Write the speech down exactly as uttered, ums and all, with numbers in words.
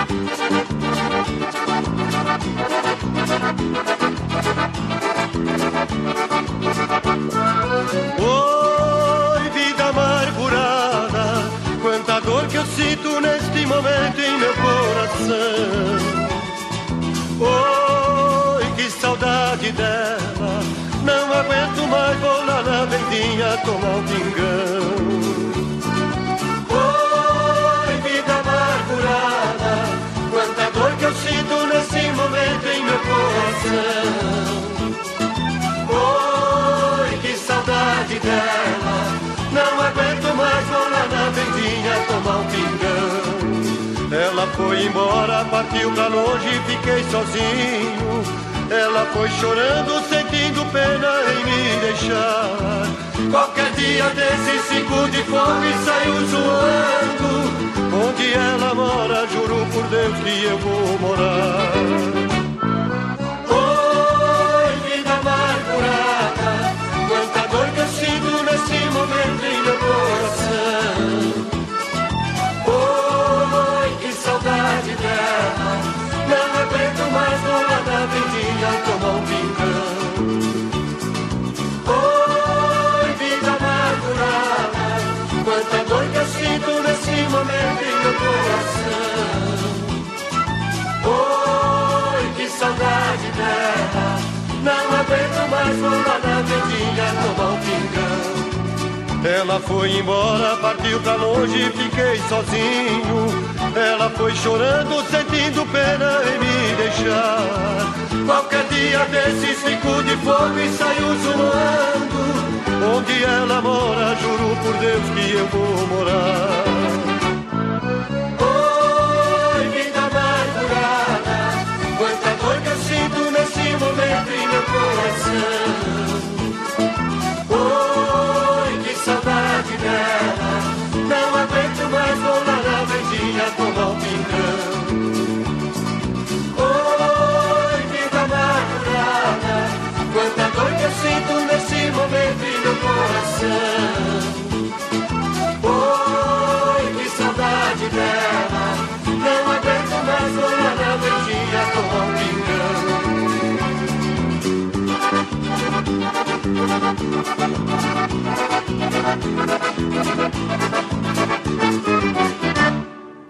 Oi, vida amargurada, quanta dor que eu sinto neste momento em meu coração. Oi, que saudade dela, não aguento mais, vou lá na vendinha tomar um pingão. Oi, vida amargurada, quanta dor que eu sinto nesse momento em meu coração. Oi, que saudade dela, não aguento mais, vou lá na vendinha tomar um pingão. Ela foi embora, partiu pra longe e fiquei sozinho. Ela foi chorando, sentindo pena em me deixar. Qualquer dia desses fico de fome e saio zoando. Onde ela mora, juro por Deus que eu vou morar. Oi, vida amargurada, quanta dor que eu sinto nesse momento em meu coração. Oi, que saudade dela, não aguento mais, vou lá na vendinha tomar um pingão. Oi, vida amargurada, quanta dor que eu sinto nesse momento em meu coração. Oi, que saudade dela, não aguento mais, vou lá na vendinha tomar um pingão. Ela foi embora, partiu pra longe e fiquei sozinho. Ela foi chorando, sentindo pena em me deixar. Qualquer dia desses fico de fome e saio zoando. Onde ela mora, juro por Deus que eu vou morar. Oi, vida amargurada, quanta dor que eu sinto nesse momento em meu coração. Oi, que saudade dela, não aguento mais, vou lá na vendinha tomar um pingão. Oi, vida amargurada, quanta dor que eu sinto nesse momento em meu coração. Oi, que saudade dela, não aguento mais, vou lá na vendinha tomar um pingão. Thank you.